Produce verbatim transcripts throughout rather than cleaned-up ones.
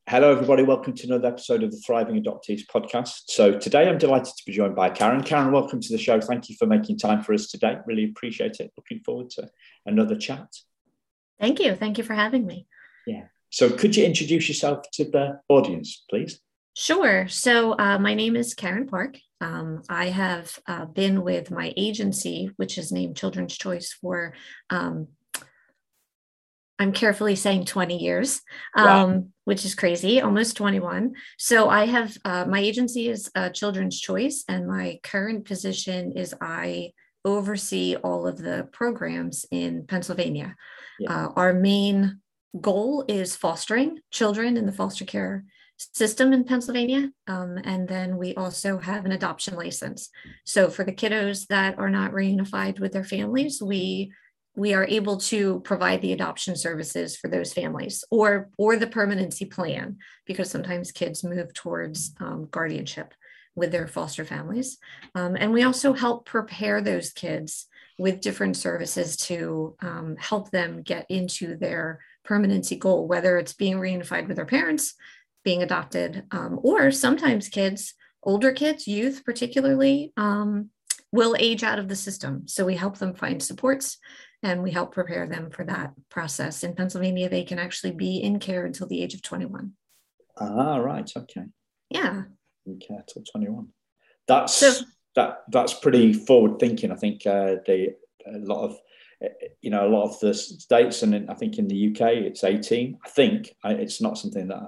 Hello, everybody. Welcome to another episode of the Thriving Adoptees podcast. So today I'm delighted to be joined by Karen. Karen, welcome to the show. Thank you for making time for us today. Really appreciate it. Looking forward to another chat. Thank you. Thank you for having me. Yeah. So could you introduce yourself to the audience, please? Sure. So uh, my name is Karen Park. Um, I have uh, been with my agency, which is named Children's Choice, for um, I'm carefully saying twenty years, um, wow. which is crazy, almost twenty-one. So I have, uh, my agency is uh, Children's Choice, and my current position is I oversee all of the programs in Pennsylvania. Yeah. Uh, our main goal is fostering children in the foster care system in Pennsylvania. Um, and then we also have an adoption license. So for the kiddos that are not reunified with their families, we we are able to provide the adoption services for those families or, or the permanency plan, because sometimes kids move towards um, guardianship with their foster families. Um, and we also help prepare those kids with different services to um, help them get into their permanency goal, whether it's being reunified with their parents, being adopted, um, or sometimes kids, older kids, youth particularly, um, will age out of the system. So we help them find supports and we help prepare them for that process. In Pennsylvania, they can actually be in care until the age of twenty-one. Ah, right. Okay. Yeah. In care till twenty-one. That's so, that. That's pretty forward thinking. I think uh, they a lot of you know a lot of the states, and in, I think in the U K it's eighteen. I think it's not something that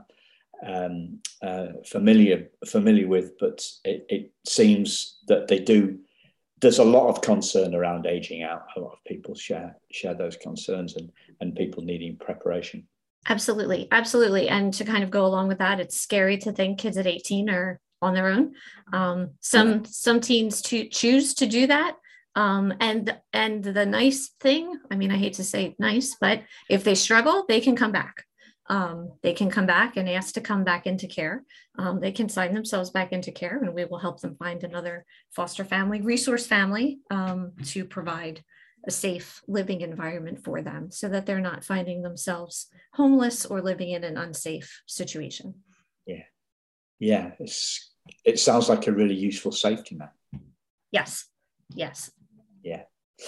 um, uh, familiar familiar with, but it, it seems that they do. There's a lot of concern around aging out. A lot of people share share those concerns and, and people needing preparation. Absolutely. Absolutely. And to kind of go along with that, it's scary to think kids at eighteen are on their own. Um, some yeah. some teens to choose to do that. Um, and, and the nice thing, I mean, I hate to say nice, but if they struggle, they can come back. Um, they can come back and ask to come back into care. Um, they can sign themselves back into care, and we will help them find another foster family, resource family, um, to provide a safe living environment for them so that they're not finding themselves homeless or living in an unsafe situation. Yeah. Yeah. It's, it sounds like a really useful safety net. Yes. Yes. Yeah.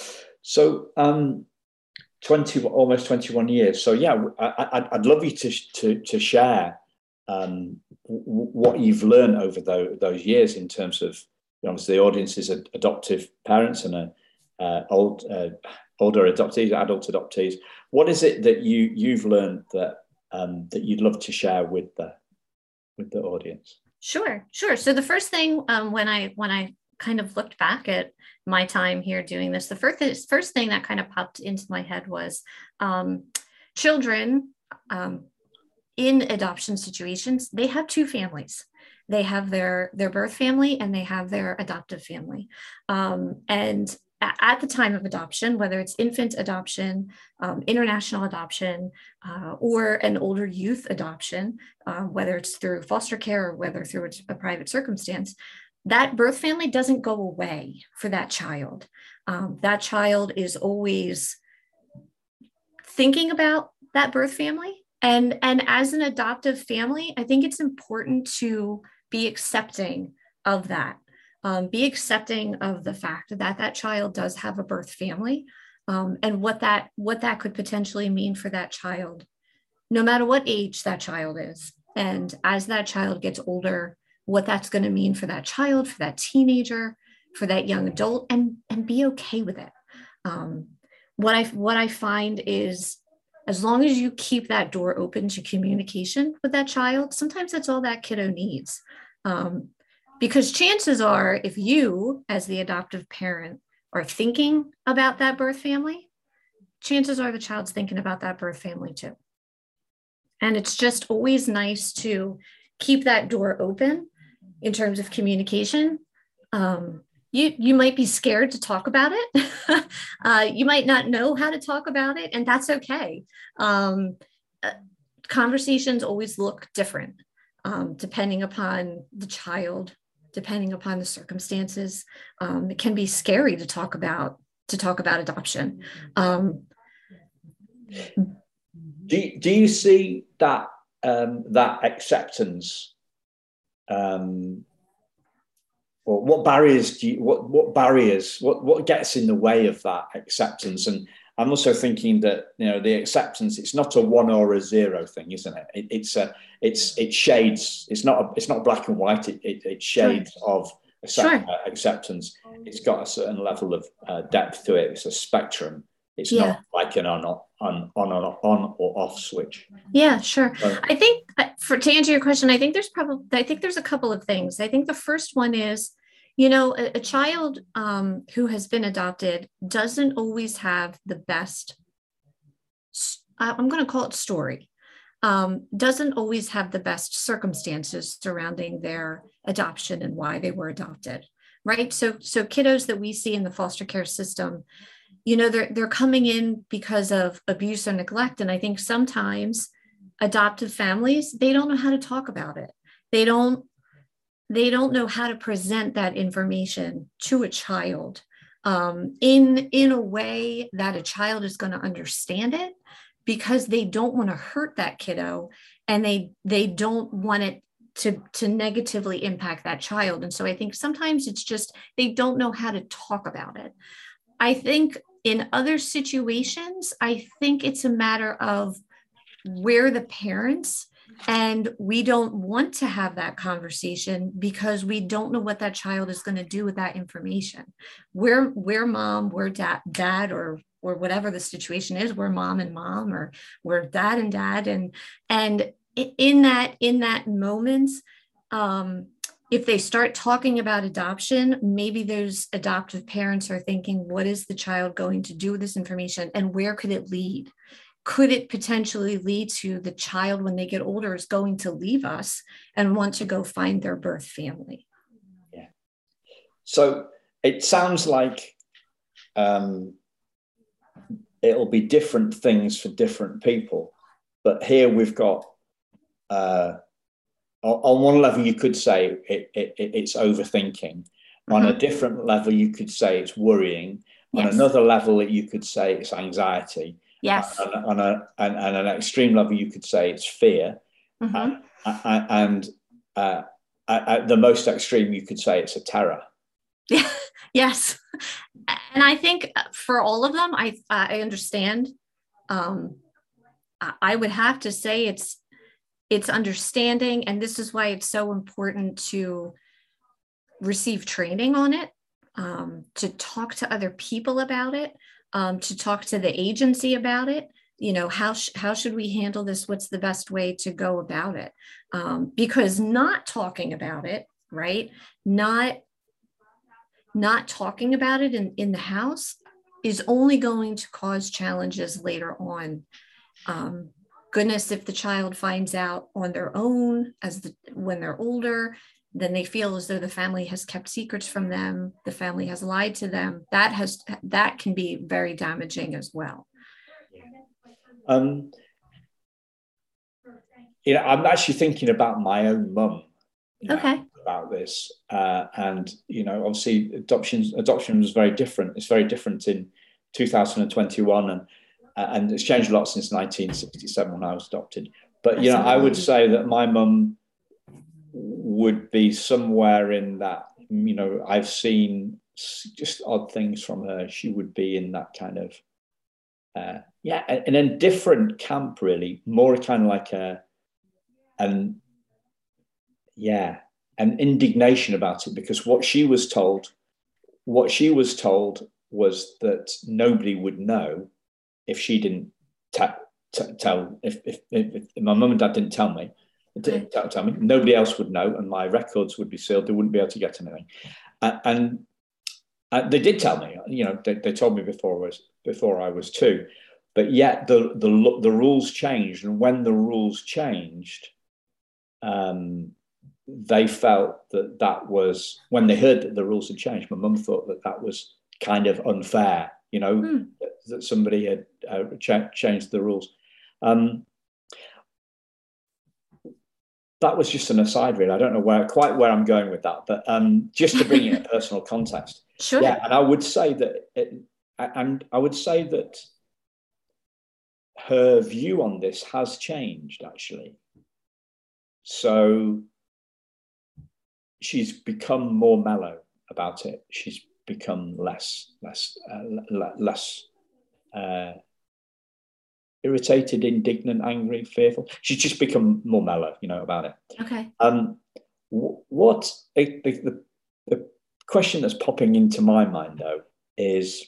So, um, twenty, almost twenty-one years. So yeah, I, I'd love you to to, to share um, w- what you've learned over those, those years in terms of, you know, obviously the audience is adoptive parents and a, uh, old uh, older adoptees, adult adoptees. What is it that you you've learned that um, that you'd love to share with the with the audience? Sure, sure. So the first thing um, when I when I kind of looked back at my time here doing this, the first first thing that kind of popped into my head was um, children um, in adoption situations. They have two families. They have their their birth family and they have their adoptive family. Um, and at the time of adoption, whether it's infant adoption, um, international adoption, uh, or an older youth adoption, uh, whether it's through foster care or whether through a private circumstance, that birth family doesn't go away for that child. Um, that child is always thinking about that birth family. And, and as an adoptive family, I think it's important to be accepting of that. Um, be accepting of the fact that that child does have a birth family, um, and what that, what that could potentially mean for that child, no matter what age that child is. And as that child gets older, what that's going to mean for that child, for that teenager, for that young adult, and, and be okay with it. Um, what I what I find is, as long as you keep that door open to communication with that child, sometimes that's all that kiddo needs. Um, because chances are, if you, as the adoptive parent, are thinking about that birth family, chances are the child's thinking about that birth family too. And it's just always nice to keep that door open in terms of communication. Um, you, you might be scared to talk about it. uh, you might not know how to talk about it, and that's okay. Um, uh, conversations always look different um, depending upon the child, depending upon the circumstances. Um, it can be scary to talk about, to talk about adoption. Um, do, do you see that um, that acceptance, um, or what barriers do you, what what barriers, what what gets in the way of that acceptance? And I'm also thinking that, you know, the acceptance, it's not a one or a zero thing, isn't it? it it's a it's it shades. It's not a, it's not black and white. It it, it shades sure. of accept, sure. uh, acceptance. It's got a certain level of uh, depth to it. It's a spectrum. It's yeah. not like an on on on on on or off switch. Yeah, sure. So, I think for to answer your question, I think there's probably I think there's a couple of things. I think the first one is, you know, a, a child um, who has been adopted doesn't always have the best, I'm going to call it story, um, doesn't always have the best circumstances surrounding their adoption and why they were adopted, right? So, so kiddos that we see in the foster care system, you know, they're, they're coming in because of abuse or neglect. And I think sometimes adoptive families, they don't know how to talk about it. They don't, they don't know how to present that information to a child um, in, in a way that a child is going to understand it, because they don't want to hurt that kiddo and they, they don't want it to, to negatively impact that child. And so I think sometimes it's just, they don't know how to talk about it. I think in other situations, I think it's a matter of where the parents, and we don't want to have that conversation because we don't know what that child is going to do with that information. We're, we're mom, we're dad, dad, or or whatever the situation is, we're mom and mom, or we're dad and dad. And, and in that, in that moment, um, if they start talking about adoption, maybe those adoptive parents are thinking, what is the child going to do with this information and where could it lead? Could it potentially lead to the child when they get older is going to leave us and want to go find their birth family? Yeah. So it sounds like um, it'll be different things for different people. But here we've got, uh, on one level, you could say it, it, it's overthinking. Mm-hmm. On a different level, you could say it's worrying. Yes. On another level, you could say it's anxiety. Yes. On, on, a, on, on an extreme level, you could say it's fear. Mm-hmm. And, and uh, at the most extreme, you could say it's a terror. Yes. And I think for all of them, I I understand. Um, I would have to say it's it's understanding, and this is why it's so important to receive training on it, um, to talk to other people about it, um, to talk to the agency about it. You know, how sh- how should we handle this? What's the best way to go about it? Um, because not talking about it, right? Not not talking about it in, in the house is only going to cause challenges later on. Um, goodness, if the child finds out on their own as the, when they're older, then they feel as though the family has kept secrets from them, the family has lied to them. That has that can be very damaging as well. Um, you know, I'm actually thinking about my own mum. Okay. About this, uh, and you know, obviously, adoption adoption was very different. It's very different in two thousand twenty-one, and uh, and it's changed a lot since nineteen sixty-seven when I was adopted. But you know, I would say that my mum would be somewhere in that. You know, I've seen just odd things from her. She would be in that kind of, uh, yeah, in a different camp, really, more kind of like a, and yeah. and indignation about it, because what she was told, what she was told was that nobody would know if she didn't t- t- tell, if, if, if, if my mum and dad didn't tell me, didn't tell, tell me, nobody else would know, and my records would be sealed. They wouldn't be able to get anything. And, and uh, they did tell me, you know, they, they told me before I was, before I was two, but yet the, the, the rules changed. And when the rules changed, um, they felt that that was, when they heard that the rules had changed, my mum thought that that was kind of unfair, you know, mm. that, that somebody had uh, ch- changed the rules. Um, that was just an aside, really. I don't know where quite where I'm going with that, but um, just to bring it in a personal context. Sure. Yeah, and I would say that, it, and I would say that her view on this has changed, actually. So she's become more mellow about it. She's become less, less, uh, less uh, irritated, indignant, angry, fearful. She's just become more mellow, you know, about it. Okay. Um, what the, the, the question that's popping into my mind though is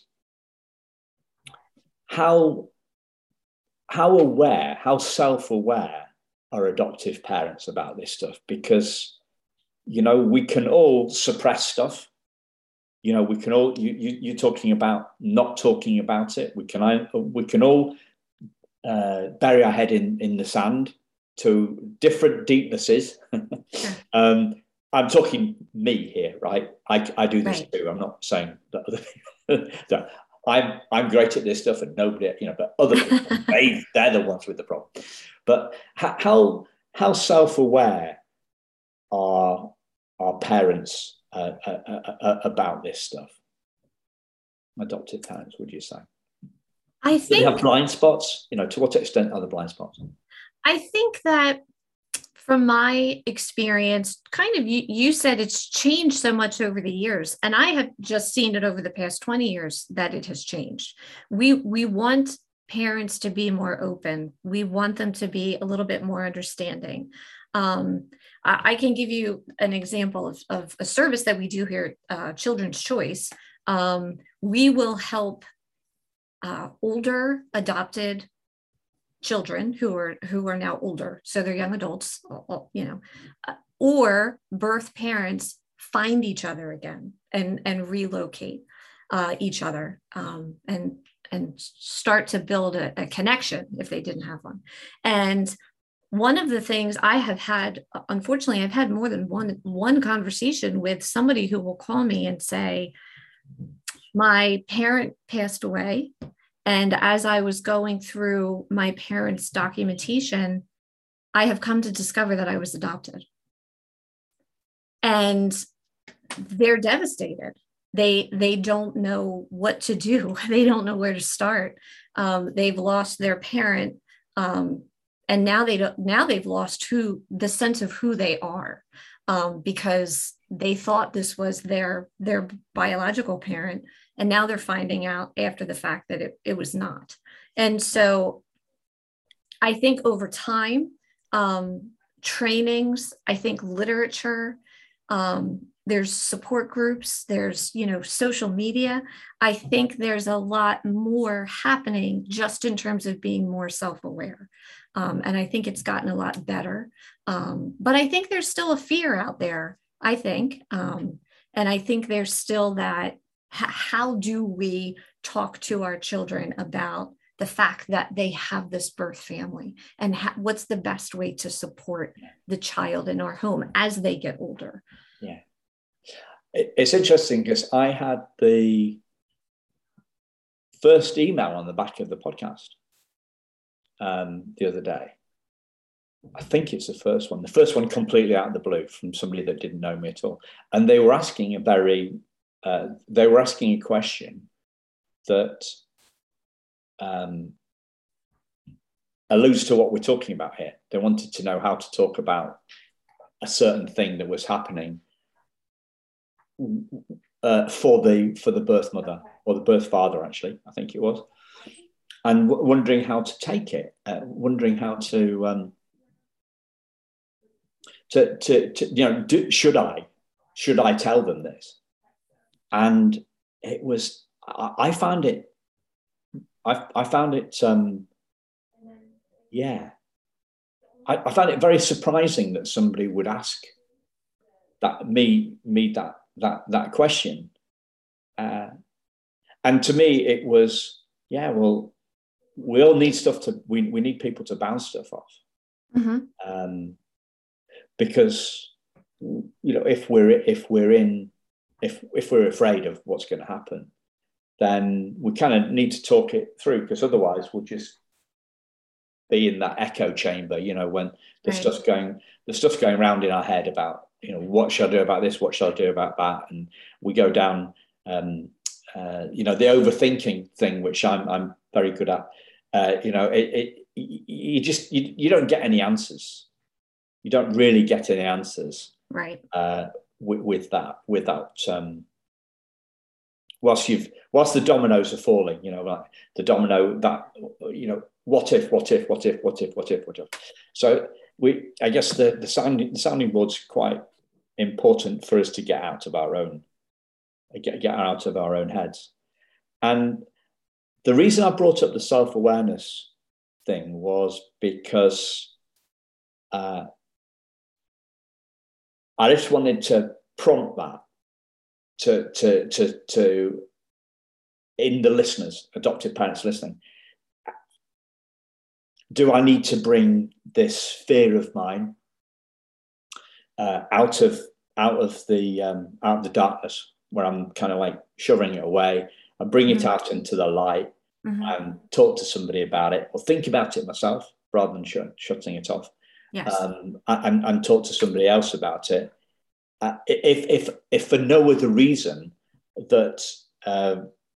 how how aware, how self-aware are adoptive parents about this stuff? Because, you know, we can all suppress stuff. You know, we can all, you, you, you're talking about not talking about it. We can, we can all uh, bury our head in, in the sand to different deepnesses. um, I'm talking me here, right? I, I do this right. too. I'm not saying that other people, that I'm, I'm great at this stuff and nobody, you know, but other people, they, they're the ones with the problem. But how, how self-aware are our parents uh, uh, uh, uh, about this stuff? Adoptive parents, would you say? I think do they have blind spots. You know, to what extent are the blind spots? I think that from my experience, kind of you, you said it's changed so much over the years, and I have just seen it over the past twenty years that it has changed. We we want parents to be more open. We want them to be a little bit more understanding. Um, I, I can give you an example of, of a service that we do here, uh, Children's Choice. Um, we will help uh, older adopted children who are who are now older, so they're young adults, you know, uh, or birth parents find each other again and and relocate uh, each other um, and and start to build a, a connection if they didn't have one. And one of the things I have had, unfortunately, I've had more than one one conversation with somebody who will call me and say, my parent passed away. And as I was going through my parents' documentation, I have come to discover that I was adopted. And they're devastated. They, they don't know what to do. They don't know where to start. Um, they've lost their parent. Um, and now they don't, now they've lost who, the sense of who they are, um, because they thought this was their, their biological parent. And now they're finding out after the fact that it, it was not. And so I think over time, um, trainings, I think literature, um, there's support groups, there's, you know, social media. I think there's a lot more happening just in terms of being more self-aware. Um, and I think it's gotten a lot better. Um, but I think there's still a fear out there, I think. Um, and I think there's still that, how do we talk to our children about the fact that they have this birth family, and ha- what's the best way to support the child in our home as they get older? Yeah. It's interesting because I had the first email on the back of the podcast um, the other day. I think it's the first one, the first one completely out of the blue from somebody that didn't know me at all. And they were asking a very, uh, they were asking a question that um, alludes to what we're talking about here. They wanted to know how to talk about a certain thing that was happening uh, for the for the birth mother or the birth father, actually, I think it was, and w- wondering how to take it, uh, wondering how to, um, to, to, to, you know, do, should I, should I tell them this? And it was, I, I found it, I, I found it, um, yeah, I, I found it very surprising that somebody would ask that me, me that, that, that question. Uh, and to me, it was, yeah, well, we all need stuff to, we, we need people to bounce stuff off. Mm-hmm. Um, because, you know, if we're, if we're in, if, if we're afraid of what's going to happen, then we kind of need to talk it through, because otherwise we'll just be in that echo chamber, you know, when the right. stuff's going, the stuff's going around in our head about, you know, what should I do about this? What should I do about that? And we go down, um, uh, you know, the overthinking thing, which I'm, I'm very good at. Uh, you know, it, it, you just, you, you don't get any answers. you don't really get any answers, right? Uh, with, with that, without um, whilst you've whilst the dominoes are falling, you know, like the domino that, you know, what if, what if, what if, what if, what if, what if. So we, I guess the the sounding the sounding board's quite important for us to get out of our own, get get out of our own heads. And the reason I brought up the self-awareness thing was because uh, I just wanted to prompt that to to to to in the listeners, adoptive parents listening. Do I need to bring this fear of mine uh, out of out of the um, out of the darkness, where I'm kind of like shoving it away, and bring mm-hmm. it out into the light, mm-hmm. and talk to somebody about it, or think about it myself rather than sh- shutting it off. Yes. Um, and, and talk to somebody else about it. Uh, if if if for no other reason that uh,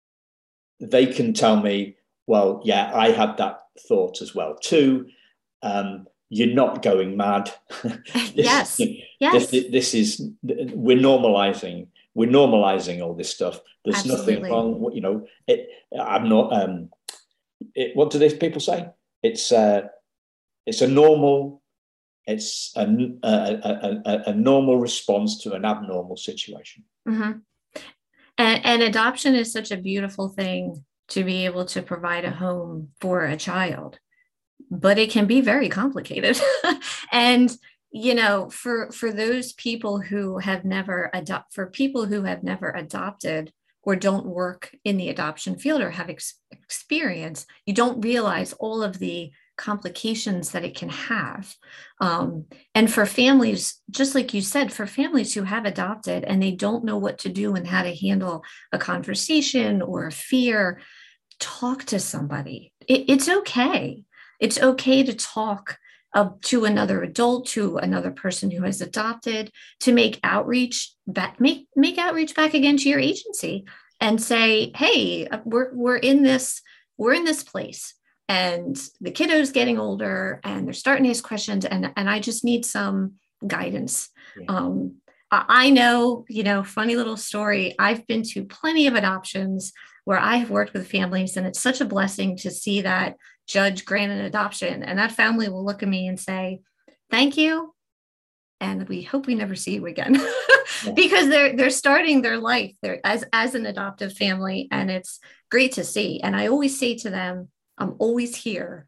they can tell me, well, yeah, I had that thought as well too. Um, you're not going mad. this, yes. Yes. This, this is we're normalizing. We're normalizing all this stuff. There's Absolutely. Nothing wrong. You know, it, I'm not. Um, it, what do these people say? It's uh, it's a normal. It's a, a, a, a normal response to an abnormal situation. Mm-hmm. And, and adoption is such a beautiful thing to be able to provide a home for a child, but it can be very complicated. And, you know, for, for those people who have never adopt, for people who have never adopted or don't work in the adoption field or have ex- experience, you don't realize all of the complications that it can have. Um, and for families, just like you said, for families who have adopted and they don't know what to do and how to handle a conversation or a fear, talk to somebody. It, it's okay. It's okay to talk uh, to another adult, to another person who has adopted, to make outreach back, make, make outreach back again to your agency and say, hey, we're, we're in this, we're in this place. And the kiddo's getting older and they're starting to ask questions, and, and I just need some guidance. Yeah. Um, I know, you know, funny little story. I've been to plenty of adoptions where I have worked with families, and it's such a blessing to see that judge grant an adoption. And that family will look at me and say, thank you. And we hope we never see you again. Yeah. Because they're they're starting their life there as, as an adoptive family. And it's great to see. And I always say to them, I'm always here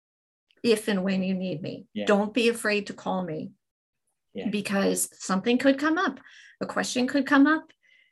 if and when you need me. Yeah. Don't be afraid to call me. Yeah. Because something could come up. A question could come up.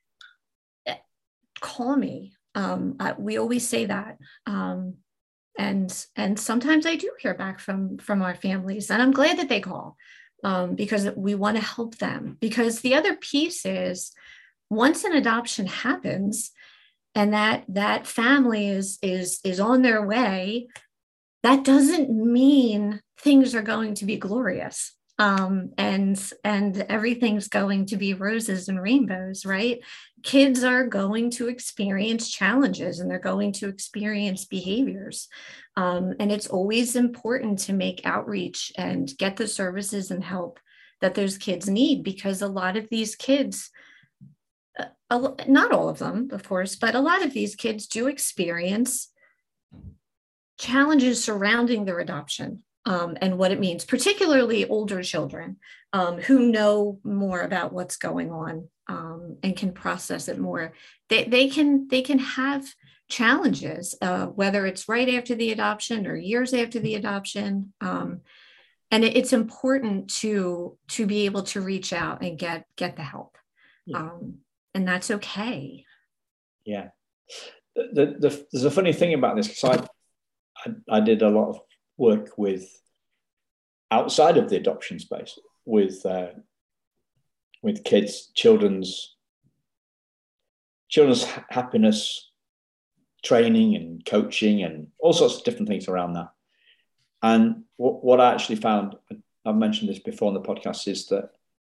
Call me. Um, I, we always say that. Um, and and sometimes I do hear back from, from our families, and I'm glad that they call um, because we want to help them. Because the other piece is, once an adoption happens, and that that family is is is on their way, that doesn't mean things are going to be glorious um, and and everything's going to be roses and rainbows, right? Kids are going to experience challenges, and they're going to experience behaviors, um, and it's always important to make outreach and get the services and help that those kids need, because a lot of these kids, not all of them, of course, but a lot of these kids do experience challenges surrounding their adoption um, and what it means, particularly older children um, who know more about what's going on um, and can process it more. They, they can they can have challenges, uh, whether it's right after the adoption or years after the adoption. Um, and it, it's important to to be able to reach out and get get the help. Yeah. Um, And that's okay. Yeah. The, the, the, there's a funny thing about this, because I, I, I did a lot of work with, outside of the adoption space, with uh, with kids, children's, children's happiness training and coaching and all sorts of different things around that. And what, what I actually found, I've mentioned this before on the podcast, is that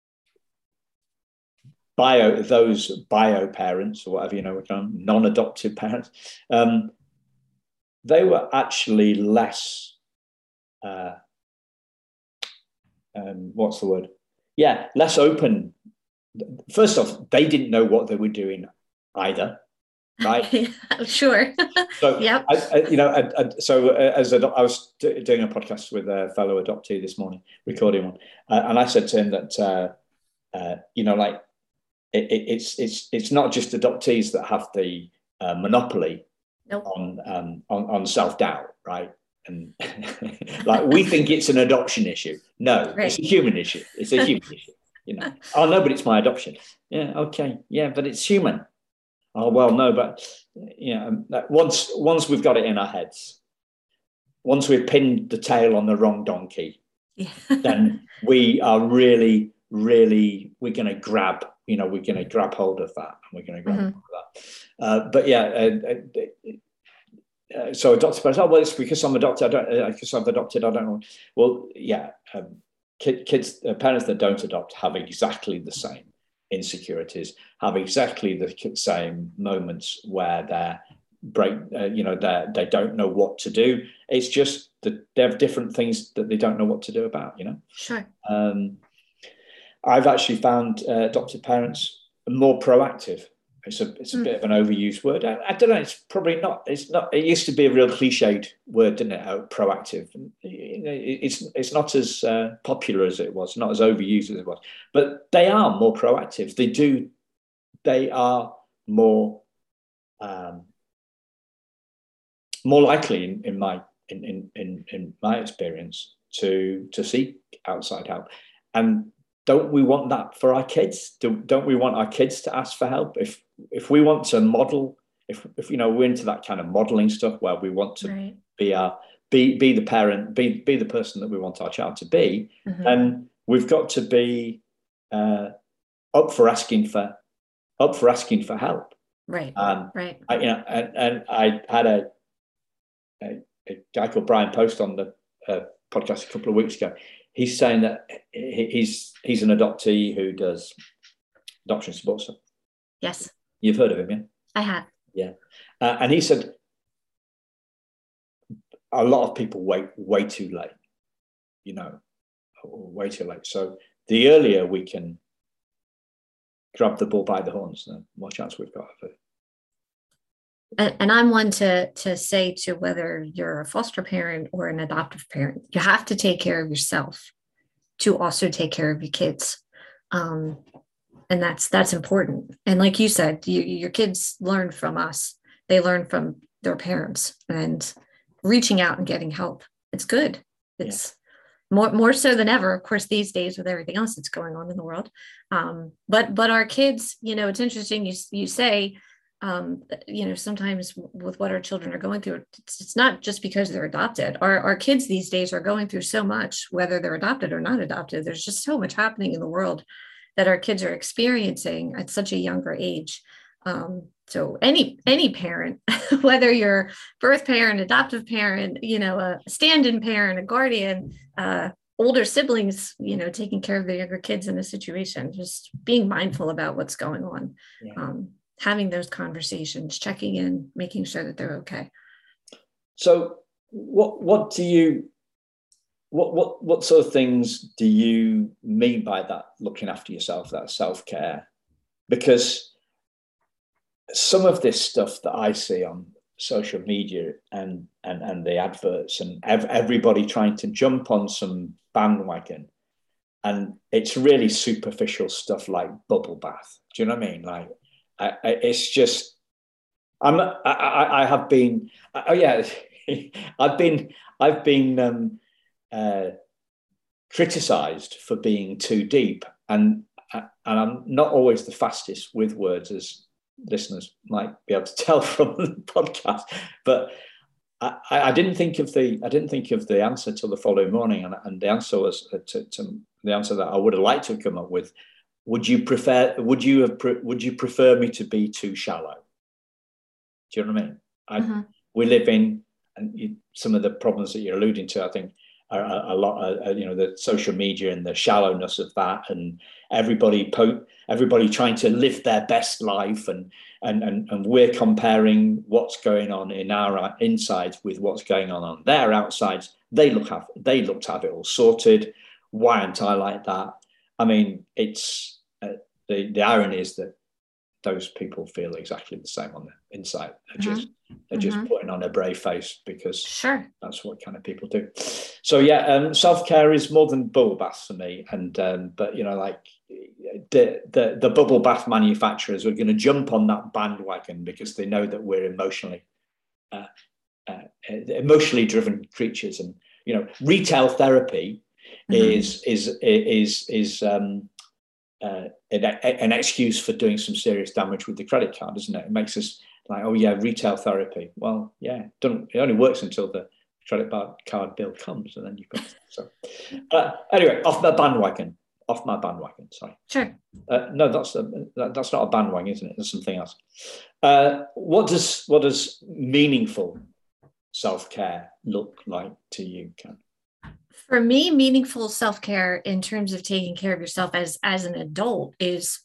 bio, those bio parents, or whatever, you know, non-adoptive parents, um, they were actually less uh, um, what's the word? Yeah, less open. First off, they didn't know what they were doing either, right? Yeah, sure. So, Yep. I, I, you know, I, I, so as a, I was d- doing a podcast with a fellow adoptee this morning, recording one, uh, and I said to him that, uh, uh, you know, like it, it, it's it's it's not just adoptees that have the uh, monopoly Nope. on um, on, on self doubt, right? And like we think it's an adoption issue. No, Right. it's a human issue. It's a human issue. You know, oh no, but it's my adoption. Yeah, okay, yeah, but it's human. Oh well, no, but you know, once once we've got it in our heads, once we've pinned the tail on the wrong donkey, Yeah. then we are really, really we're going to grab. You know, we're going to grab hold of that, and we're going to grab Mm-hmm. hold of that. Uh, but yeah. Uh, uh, so a doctor says, "Oh well, it's because I'm adopted. I don't uh, because I've adopted. I don't know." Well, yeah, um, kid, kids, uh, parents that don't adopt have exactly the same insecurities, have exactly the same moments where they're break, uh, you know, they they don't know what to do. It's just that they have different things that they don't know what to do about. You know. Sure. Um, I've actually found uh, adopted parents more proactive. It's a it's a mm. bit of an overused word. I, I don't know. It's probably not. It's not. It used to be a real cliched word, didn't it? Oh, proactive. It's it's not as uh, popular as it was. Not as overused as it was. But they are more proactive. They do. They are more um, more likely, in, in my in, in in in my experience, to to seek outside help. And don't we want that for our kids? Do, don't we want our kids to ask for help? If if we want to model, if, if you know, we're into that kind of modeling stuff where we want to right. be our be be the parent, be be the person that we want our child to be, mm-hmm. then we've got to be uh, up for asking for up for asking for help. Right. Um, right. I, you know, and, and I had a, a a guy called Brian Post on the uh, podcast a couple of weeks ago. He's saying that he's he's an adoptee who does adoption support stuff. Yes. You've heard of him, yeah? I have. Yeah. Uh, and he said a lot of people wait way too late, you know, way too late. So the earlier we can grab the bull by the horns, the more chance we've got of it. And, and I'm one to to say to whether you're a foster parent or an adoptive parent, you have to take care of yourself to also take care of your kids. Um, and that's that's important. And like you said, you, your kids learn from us. They learn from their parents, and reaching out and getting help. It's good. It's yeah. more more so than ever, of course, these days with everything else that's going on in the world. Um, but but our kids, you know, it's interesting. You you say. Um, you know, sometimes with what our children are going through, it's, it's not just because they're adopted. Our, our kids these days are going through so much, whether they're adopted or not adopted. There's just so much happening in the world that our kids are experiencing at such a younger age. Um, so any any parent, whether you're birth parent, adoptive parent, you know, a stand-in parent, a guardian, uh, older siblings, you know, taking care of the younger kids in a situation, just being mindful about what's going on. Yeah. Um, having those conversations, checking in, making sure that they're okay. So what what do you what what what sort of things do you mean by that, looking after yourself, that self-care? Because some of this stuff that I see on social media and and and the adverts and ev- everybody trying to jump on some bandwagon, and it's really superficial stuff like bubble bath. Do you know what I mean? Like I, I, it's just, I'm, I, I, I have been, oh yeah, I've been, I've been um, uh, criticised for being too deep, and and I'm not always the fastest with words, as listeners might be able to tell from the podcast. But I, I didn't think of the, I didn't think of the answer till the following morning, and, and the answer was to, to the answer that I would have liked to have come up with. Would you prefer? Would you have? Would you prefer me to be too shallow? Do you know what I mean? I, mm-hmm. We live in, and you, some of the problems that you're alluding to, I think, are a, a lot. Uh, you know, the social media and the shallowness of that, and everybody, po- everybody trying to live their best life, and and and and we're comparing what's going on in our insides with what's going on on their outsides. They look have they look to have it all sorted. why aren't I like that? I mean, it's uh, the the irony is that those people feel exactly the same on the inside. They're mm-hmm. just they're mm-hmm. just putting on a brave face because sure. that's what kind of people do. So yeah, um, self-care is more than bubble baths for me. And um, but you know, like the the the bubble bath manufacturers are going to jump on that bandwagon because they know that we're emotionally uh, uh, emotionally driven creatures, and you know, retail therapy mm-hmm. is is is is um, uh, an, an excuse for doing some serious damage with the credit card, isn't it? It makes us like, oh yeah, retail therapy. Well, yeah, it, doesn't, it only works until the credit card bill comes, and then you've got so. Uh, anyway, off my bandwagon. Off my bandwagon. Sorry. Sure. Uh, no, that's a, that, that's not a bandwagon, isn't it? That's something else. Uh, what does what does meaningful self-care look like to you, Ken? For me, meaningful self-care in terms of taking care of yourself as as an adult is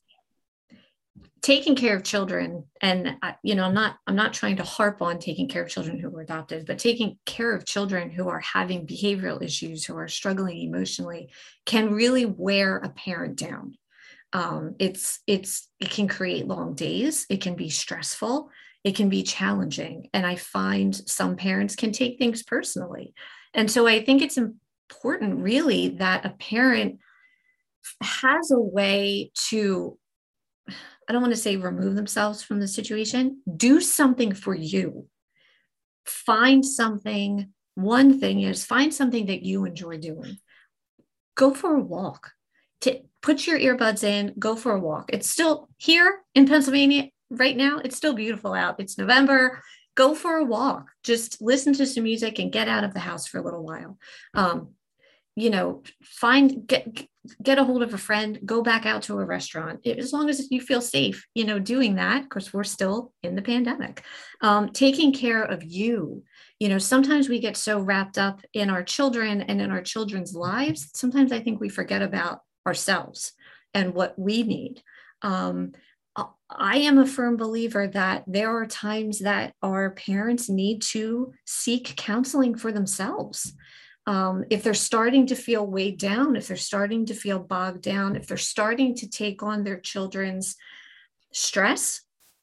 taking care of children. And I, you know, I'm not I'm not trying to harp on taking care of children who were adopted, but taking care of children who are having behavioral issues, who are struggling emotionally, can really wear a parent down. Um, it's it's it can create long days. It can be stressful. It can be challenging. And I find some parents can take things personally. And so I think it's important, really, that a parent has a way to, I don't want to say remove themselves from the situation, do something for you. Find something. One thing is find something that you enjoy doing. Go for a walk. To put your earbuds in, go for a walk. It's still here in Pennsylvania right now. It's still beautiful out. It's November. Go for a walk. Just listen to some music and get out of the house for a little while. Um, you know, find, get, get a hold of a friend, go back out to a restaurant, as long as you feel safe, you know, doing that. Of course, we're still in the pandemic. Um, taking care of you. You know, sometimes we get so wrapped up in our children and in our children's lives. Sometimes I think we forget about ourselves and what we need. Um, I am a firm believer that there are times that our parents need to seek counseling for themselves. Um, if they're starting to feel weighed down, if they're starting to feel bogged down, if they're starting to take on their children's stress,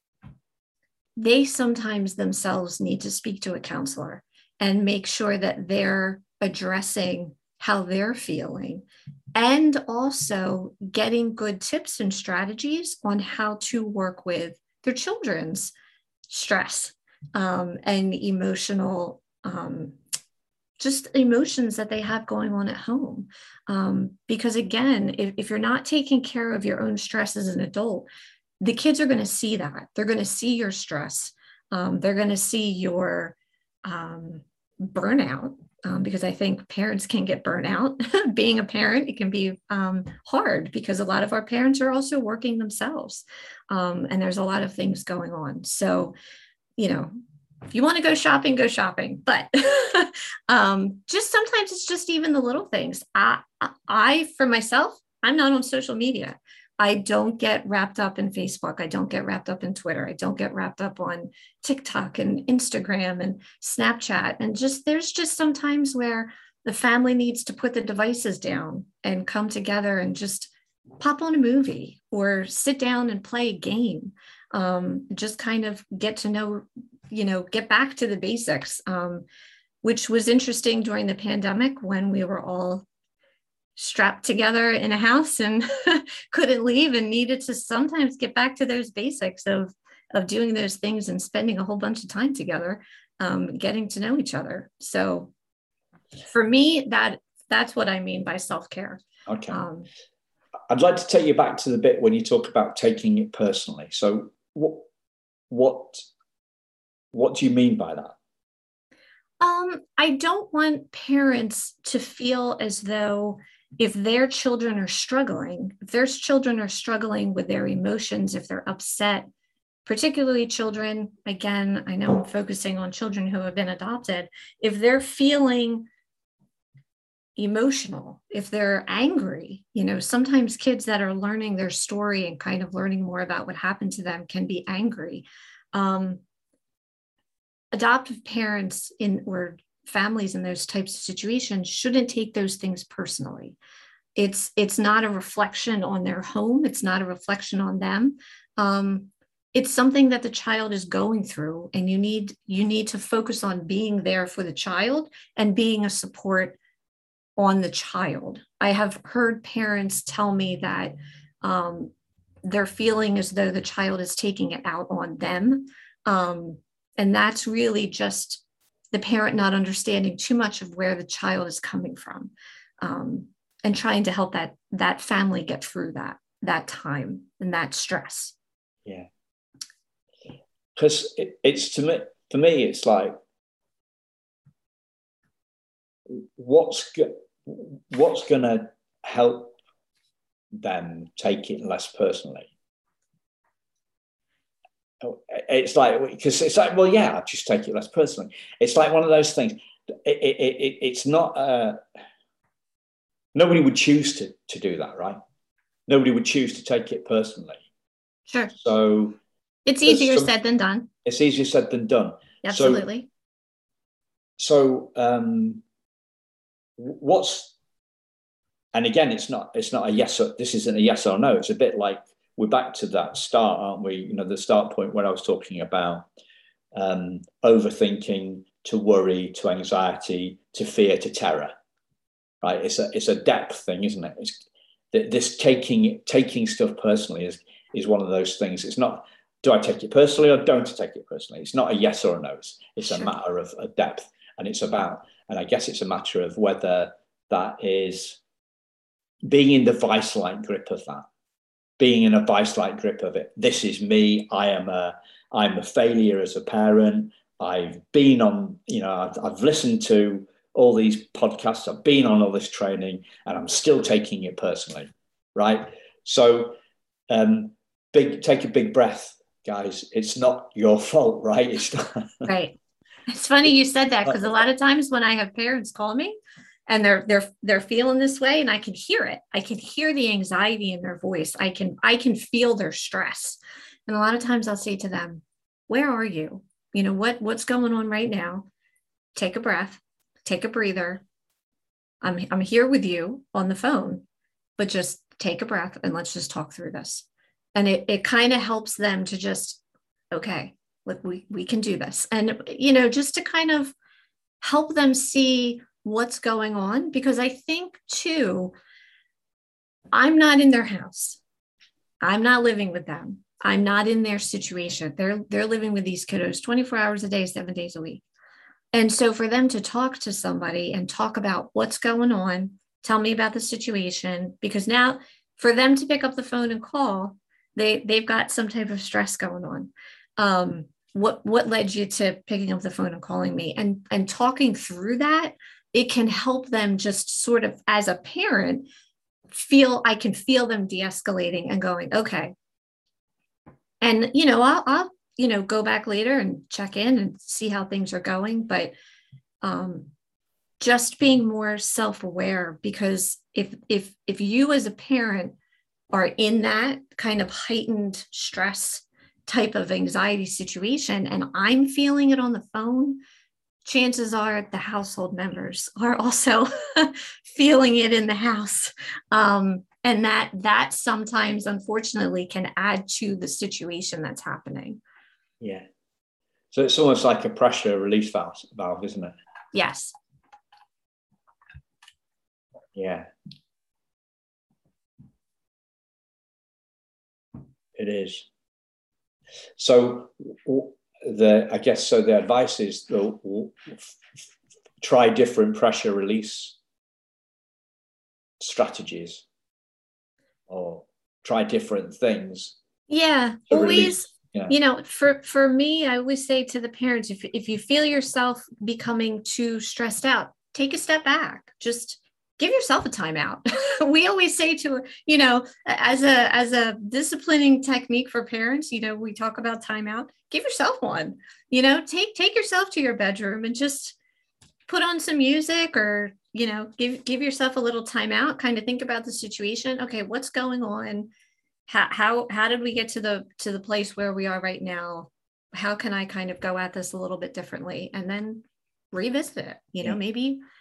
they sometimes themselves need to speak to a counselor and make sure that they're addressing how they're feeling, and also getting good tips and strategies on how to work with their children's stress um, and emotional, um, just emotions that they have going on at home. Um, because again, if, if you're not taking care of your own stress as an adult, the kids are going to see that. They're going to see your stress. Um, they're going to see your um, burnout. Um, because I think parents can get burnout. Being a parent, it can be um, hard because a lot of our parents are also working themselves. Um, and there's a lot of things going on. So, you know, if you want to go shopping, go shopping. But um, just sometimes it's just even the little things. I, I, for myself, I'm not on social media. I don't get wrapped up in Facebook. I don't get wrapped up in Twitter. I don't get wrapped up on TikTok and Instagram and Snapchat. And just, there's just some times where the family needs to put the devices down and come together and just pop on a movie or sit down and play a game. Um, just kind of get to know, you know, get back to the basics, um, which was interesting during the pandemic when we were all strapped together in a house and couldn't leave and needed to sometimes get back to those basics of, of doing those things and spending a whole bunch of time together, um, getting to know each other. So for me, that that's what I mean by self-care. Okay. Um, I'd like to take you back to the bit when you talk about taking it personally. So what, what, what do you mean by that? Um, I don't want parents to feel as though if their children are struggling, if their children are struggling with their emotions, if they're upset, particularly children, again, I know I'm focusing on children who have been adopted, if they're feeling emotional, if they're angry, you know, sometimes kids that are learning their story and kind of learning more about what happened to them can be angry. Um, adoptive parents in or families in those types of situations shouldn't take those things personally. It's it's not a reflection on their home. It's not a reflection on them. Um, it's something that the child is going through, and you need you need to focus on being there for the child and being a support on the child. I have heard parents tell me that um, they're feeling as though the child is taking it out on them. Um, and that's really just the parent not understanding too much of where the child is coming from, um, and trying to help that, that family get through that, that time and that stress. Yeah. Because it, it's to me, for me, it's like, what's go- what's going to help them take it less personally? It's like, because it's like, well, yeah, I just take it less personally. It's like one of those things. It, it, it, it's not. Uh, nobody would choose to to do that, right? Nobody would choose to take it personally. Sure. So it's easier some, said than done. It's easier said than done. Absolutely. So, so um, what's, and again, it's not it's not a yes or, this isn't a yes or no. It's a bit like, we're back to that start, aren't we? You know, the start point where I was talking about um, overthinking, to worry, to anxiety, to fear, to terror. Right? It's a it's a depth thing, isn't it? It's, this taking taking stuff personally is is one of those things. It's not, do I take it personally or don't I take it personally? It's not a yes or a no. It's, it's sure. a matter of a depth, and it's about, and I guess it's a matter of whether that is being in the vice-like grip of that. Being in a vice-like grip of it. This is me. I am a, I'm a failure as a parent. I've been on, you know, I've, I've listened to all these podcasts. I've been on all this training, and I'm still taking it personally, right? So, um, big, take a big breath, guys. It's not your fault, right? It's not. Right. It's funny you said that, because a lot of times when I have parents call me, and they're they're they're feeling this way, and I can hear it. I can hear the anxiety in their voice. I can I can feel their stress. And a lot of times I'll say to them, "Where are you? You know, what what's going on right now? Take a breath, take a breather. I'm I'm here with you on the phone, but just take a breath and let's just talk through this." And it it kind of helps them to just, okay, look, we we can do this. And you know, just to kind of help them see what's going on, because I think too, I'm not in their house. I'm not living with them. I'm not in their situation. They're they're living with these kiddos twenty-four hours a day, seven days a week. And so for them to talk to somebody and talk about what's going on, tell me about the situation, because now for them to pick up the phone and call, they they've got some type of stress going on. Um, what what led you to picking up the phone and calling me, and and talking through that? It can help them just sort of, as a parent, feel, I can feel them de-escalating and going, okay. And, you know, I'll, I'll, you know, go back later and check in and see how things are going. But um, just being more self-aware, because if, if, if you as a parent are in that kind of heightened stress type of anxiety situation, and I'm feeling it on the phone, chances are the household members are also feeling it in the house. Um, and that that sometimes, unfortunately, can add to the situation that's happening. Yeah. So it's almost like a pressure release valve, valve, isn't it? Yes. Yeah. It is. So the, I guess, so the advice is the, try different pressure release strategies, or try different things. Yeah, always. Yeah. You know, for for me, I always say to the parents, if if you feel yourself becoming too stressed out, take a step back. Just give yourself a timeout. We always say to, you know, as a as a disciplining technique for parents, you know, we talk about timeout. Give yourself one. You know, take take yourself to your bedroom and just put on some music, or, you know, give give yourself a little timeout. Kind of think about the situation. Okay, what's going on? How how how did we get to the to the place where we are right now? How can I kind of go at this a little bit differently, and then revisit it? You know, yeah. maybe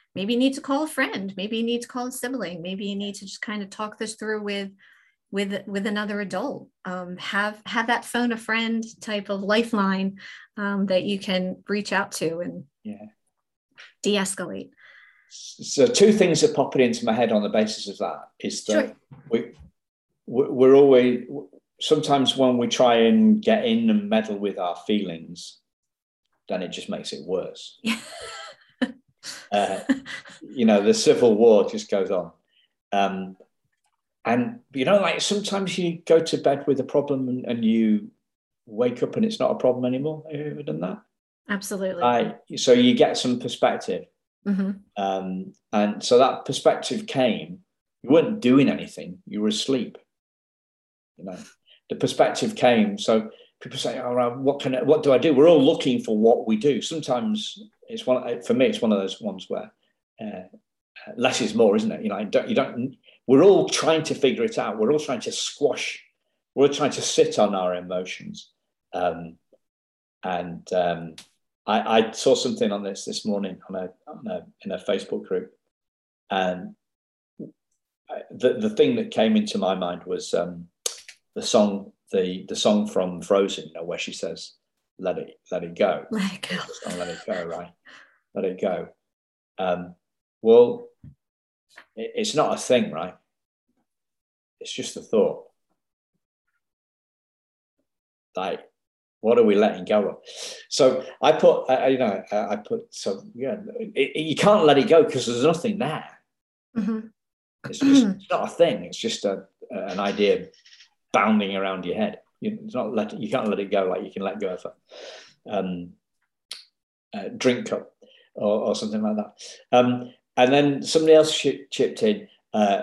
maybe you need to call a friend, maybe you need to call a sibling, maybe you need to just kind of talk this through with with with another adult. Um, have have that phone a friend type of lifeline um, that you can reach out to and yeah. de-escalate. So two things that pop into my head on the basis of that is that Sure. we we're always, sometimes when we try and get in and meddle with our feelings, then it just makes it worse. uh, you know, the civil war just goes on. Um, and, you know, like sometimes you go to bed with a problem and, and you wake up and it's not a problem anymore. Have you ever done that? Absolutely. I, so you get some perspective. Mm-hmm. Um, and so that perspective came, you weren't doing anything, you were asleep. You know, the perspective came. So people say, "Oh, right, what can I, what do I do?" We're all looking for what we do. Sometimes it's one for me. It's one of those ones where uh, less is more, isn't it? You know, you don't, you don't. We're all trying to figure it out. We're all trying to squash. We're all trying to sit on our emotions. Um, and um, I, I saw something on this this morning on a, on a in a Facebook group, and the the thing that came into my mind was. Um, The song, the the song from Frozen, you know, where she says, "Let it, let it go, let it go, let it go, right? Let it go." Um, well, it, it's not a thing, right? It's just a thought. Like, what are we letting go of? So I put, I, you know, I put, so yeah, it, it, you can't let it go because there's nothing there. Mm-hmm. It's just it's not a thing. It's just a, an idea bounding around your head. You, it's not let, you can't let it go like you can let go of a um, uh, drink cup or, or something like that. Um, and then somebody else ch- chipped in, uh,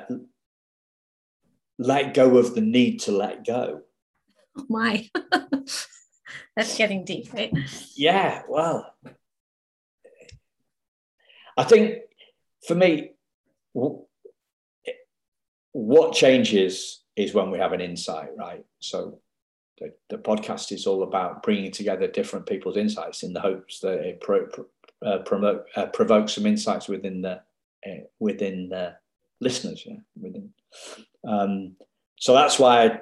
let go of the need to let go. Oh my, that's getting deep, right? Yeah, well, I think for me, what changes is when we have an insight, right? So the, the podcast is all about bringing together different people's insights in the hopes that it pro, uh, promote, uh, provokes some insights within the uh, within the listeners. Yeah, within. Um, so that's why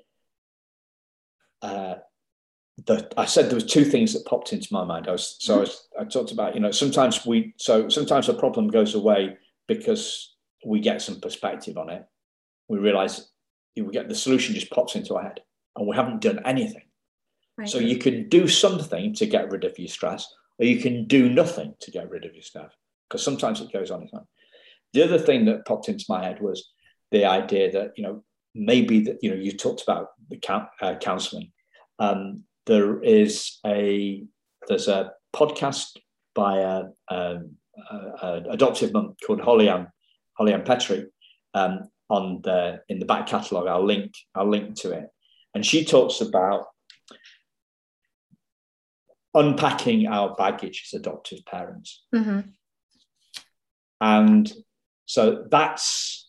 I, uh, the, I said there was two things that popped into my mind. I was so I, was, I talked about, you know, sometimes we so sometimes a problem goes away because we get some perspective on it. We realize we get the solution just pops into our head and we haven't done anything. Right. So you can do something to get rid of your stress, or you can do nothing to get rid of your stress, because sometimes it goes on its own. The other thing that popped into my head was the idea that, you know, maybe that, you know, you talked about the uh, counseling. Um, there is a, there's a podcast by a, a, a adoptive mum called Holly-Ann, Holly-Ann Petrie, um, on the, in the back catalogue. I'll link, I'll link to it. And she talks about unpacking our baggage as adoptive parents. Mm-hmm. And so that's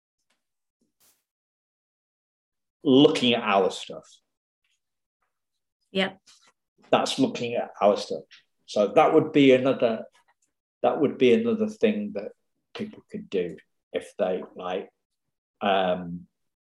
looking at our stuff. Yep. That's looking at our stuff. So that would be another, that would be another thing that people could do if they like, um,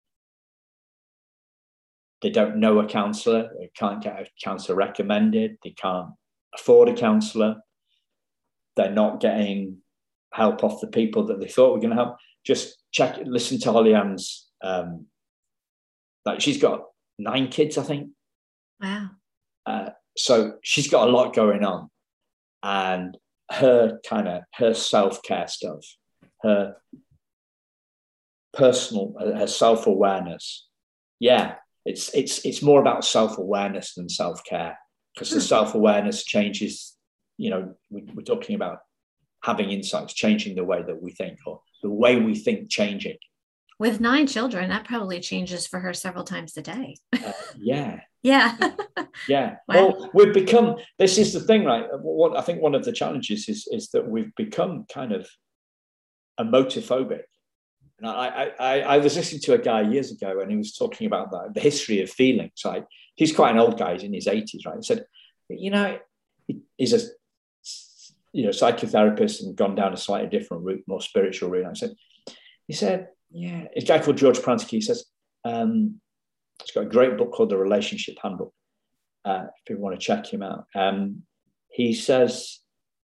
they don't know a counsellor, they can't get a counsellor recommended, they can't afford a counsellor, they're not getting help off the people that they thought were going to help. Just check, listen to Holly-Ann's, um, like she's got nine kids, I think. Wow. Uh, so she's got a lot going on, and her kind of, her self-care stuff, her personal, her self-awareness. Yeah. It's it's it's more about self-awareness than self-care, because the self-awareness changes, you know, we, we're talking about having insights, changing the way that we think, or the way we think changing. With nine children, that probably changes for her several times a day. uh, yeah. Yeah. Yeah. Wow. Well, we've become, this is the thing, right? What I think one of the challenges is, is that we've become kind of emotophobic. And I, I, I was listening to a guy years ago, and he was talking about that, the history of feelings. Like, he's quite an old guy, he's in his eighties, right? He said, you know, he's a you know, psychotherapist and gone down a slightly different route, more spiritual route. I said, he said, yeah, it's a guy called George Pransky. He says, um, he's got a great book called The Relationship Handbook. Uh, if people want to check him out. Um, he says,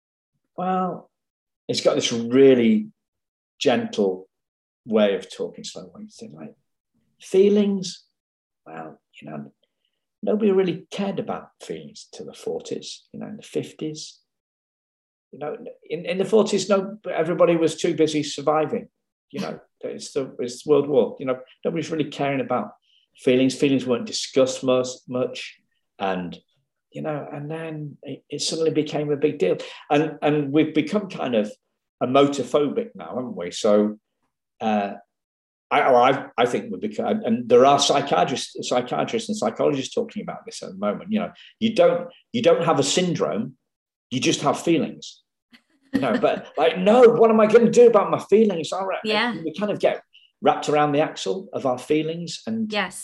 well, it's got this really gentle way of talking, slow way. Saying like, feelings, well, you know, nobody really cared about feelings to the forties, you know, in the fifties. You know, in, in the forties, no, everybody was too busy surviving. You know, it's the it's World War. You know, nobody's really caring about feelings. Feelings weren't discussed much, much, and you know, and then it, it suddenly became a big deal. And and we've become kind of emotophobic now, haven't we? So, uh, I, I I think we've become, and there are psychiatrists, psychiatrists and psychologists talking about this at the moment. You know, you don't you don't have a syndrome. You just have feelings, you know, but like, no, what am I going to do about my feelings? All right. Yeah. We kind of get wrapped around the axle of our feelings. And, yes.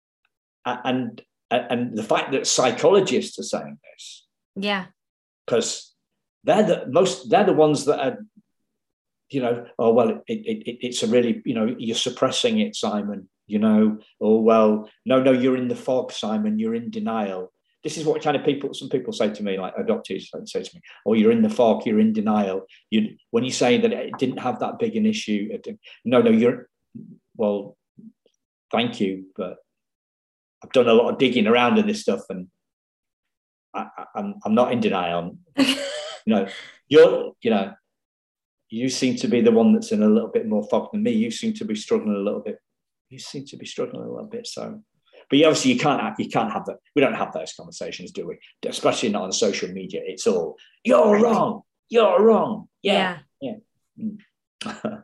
And, and the fact that psychologists are saying this. Yeah. Because they're the most, they're the ones that are, you know, oh, well, it, it, it, it's a really, you know, you're suppressing it, Simon, you know, oh, well, no, no, you're in the fog, Simon, you're in denial. This is what kind of people, some people say to me, like a doctor say to me, oh, you're in the fog, you're in denial. You, when you say that it didn't have that big an issue, no, no, you're, well, thank you, but I've done a lot of digging around in this stuff and I, I, I'm, I'm not in denial. You know, you're, you know, you seem to be the one that's in a little bit more fog than me. You seem to be struggling a little bit. You seem to be struggling a little bit, so... But obviously, you can't have, you can't have that. We don't have those conversations, do we? Especially not on social media. It's all you're wrong. You're wrong. Yeah, yeah, yeah,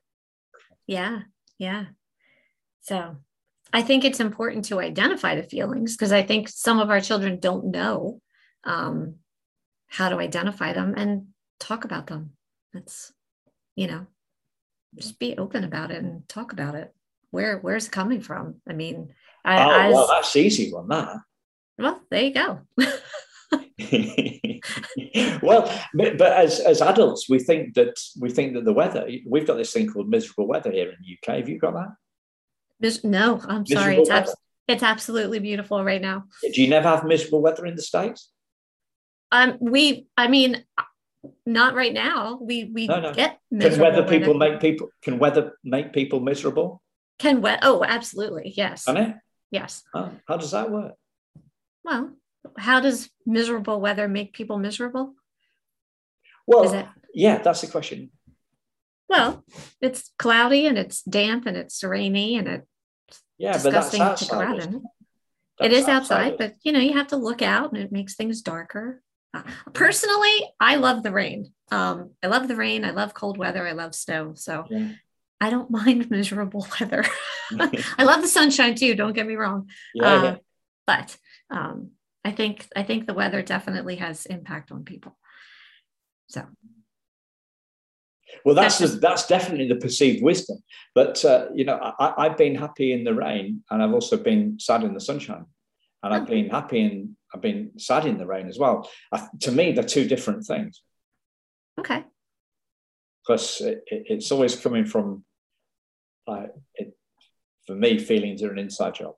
yeah, yeah. So, I think it's important to identify the feelings because I think some of our children don't know um, how to identify them and talk about them. That's, you know, just be open about it and talk about it. Where where's it coming from? I mean. I, oh, as, well, that's easy one, that. Well, there you go. Well, but, but as, as adults, we think that we think that the weather, we've got this thing called miserable weather here in the U K. Have you got that? Mis- no, I'm miserable sorry. It's, abs- it's absolutely beautiful right now. Do you never have miserable weather in the States? Um, we, I mean, not right now. We we no, no. get miserable Can weather people weather. make people, can weather make people miserable? Can we- Oh, absolutely. Yes. Can it? Yes. Oh, how does that work? Well, how does miserable weather make people miserable? Well, it, yeah, that's the question. Well, it's cloudy and it's damp and it's rainy and it's yeah, disgusting but that's to go out in. It is outside, but you know, you have to look out and it makes things darker. Uh, personally, I love the rain. Um, I love the rain. I love cold weather. I love snow. So yeah. I don't mind miserable weather. I love the sunshine too. Don't get me wrong. Yeah, uh, yeah. But um, I think I think the weather definitely has impact on people. So. Well, that's that's, the, that's definitely the perceived wisdom. But uh, you know, I, I've been happy in the rain, and I've also been sad in the sunshine. And I've been happy and I've been sad in the rain as well. I, to me, they're two different things. Okay. Because it, it, it's always coming from, like, it, for me, feelings are an inside job.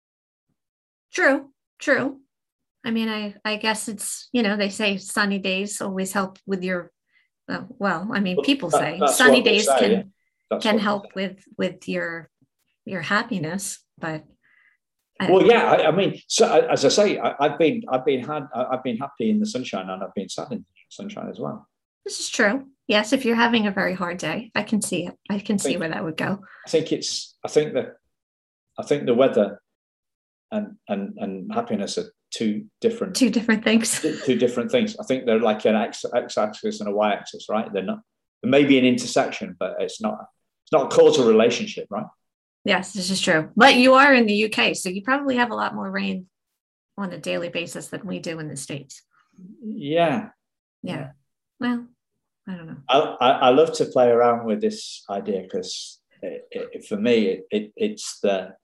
True, true. I mean, I, I guess it's, you know, they say sunny days always help with your, uh, well, I mean, people that, say sunny days say, can yeah. can help with with your your happiness, but. Well, yeah, I, I mean, so as I say, I, I've been, I've been had, I've been happy in the sunshine, and I've been sad in the sunshine as well. This is true. Yes, if you're having a very hard day, I can see it. I can I think, see where that would go. I think it's. I think that. I think the weather, and and and happiness are two different. Two different things. Two different things. I think they're like an x x-axis and a y-axis, right? They're not. There may be an intersection, but it's not. It's not a causal relationship, right? Yes, this is true. But you are in the U K, so you probably have a lot more rain on a daily basis than we do in the States. Yeah. Yeah. yeah. Well, I don't know. I, I, I love to play around with this idea because it, it, for me, it, it, it's the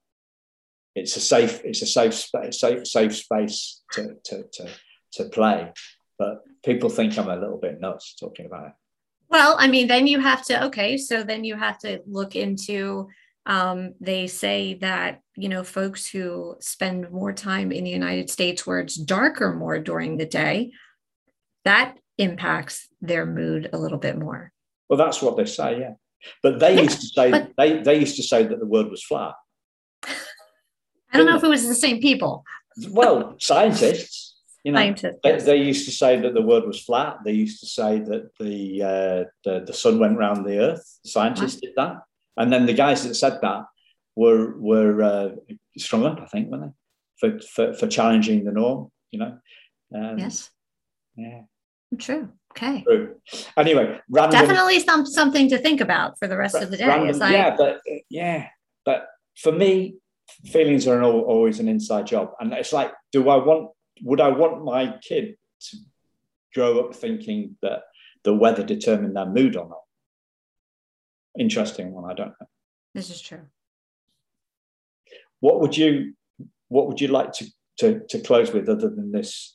it's a safe it's a safe space safe safe space to to to to play. but people think I'm a little bit nuts talking about it. Well, I mean, then you have to, okay, so then you have to look into, um, they say that, you know, folks who spend more time in the United States where it's darker more during the day, that impacts their mood a little bit more. Well, that's what they say, yeah. But they yeah, used to say but, they, they used to say that the world was flat. I don't know if it was the same people. Well, scientists, you know, scientists, they, yes. they used to say that the world was flat. They used to say that the uh, the, the sun went around the earth. Scientists what? did that, and then the guys that said that were were uh, strung up, I think, weren't they, for for, for challenging the norm? You know. Um, yes. Yeah. True. Okay. True. Anyway, random, definitely some something to think about for the rest of the day. Random, I, yeah, but yeah, but for me, feelings are an, always an inside job, and it's like, do I want? Would I want my kid to grow up thinking that the weather determined their mood or not? Interesting one. I don't know. This is true. What would you? What would you like to to, to close with, other than this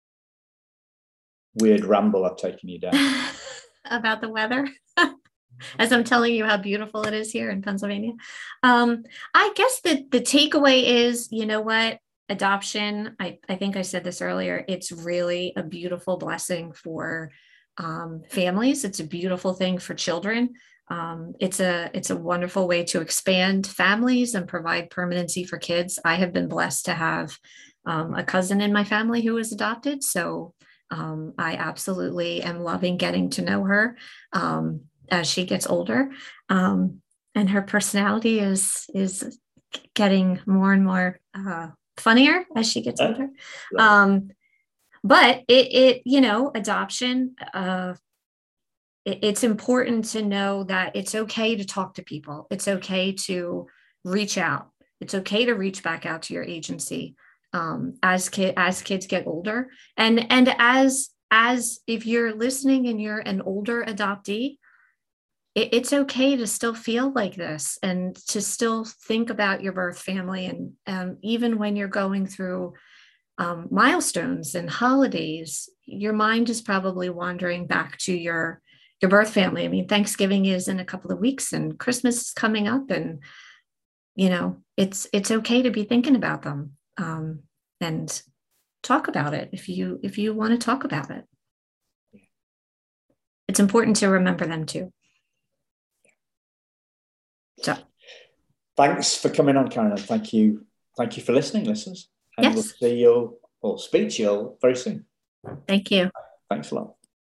weird ramble I've taken you down? About the weather? As I'm telling you how beautiful it is here in Pennsylvania. Um, I guess that the takeaway is, you know what, adoption, I, I think I said this earlier, it's really a beautiful blessing for um, families. It's a beautiful thing for children. Um, it's a it's a wonderful way to expand families and provide permanency for kids. I have been blessed to have um, a cousin in my family who was adopted. So um, I absolutely am loving getting to know her. Um, as she gets older, um, and her personality is is getting more and more uh, funnier as she gets older. Right. Um, but it, it, you know, adoption, uh, it, it's important to know that it's okay to talk to people. It's okay to reach out. It's okay to reach back out to your agency um, as kid as kids get older, and and as as if you're listening and you're an older adoptee. It's okay to still feel like this and to still think about your birth family. And um, even when you're going through um, milestones and holidays, your mind is probably wandering back to your, your birth family. I mean, Thanksgiving is in a couple of weeks and Christmas is coming up, and, you know, it's, it's okay to be thinking about them um, and talk about it if you, if you want to talk about it. It's important to remember them too. So, thanks for coming on, Karen, and thank you, thank you for listening, listeners. And yes. We'll see you or speak to you all very soon. Thank you. Thanks a lot.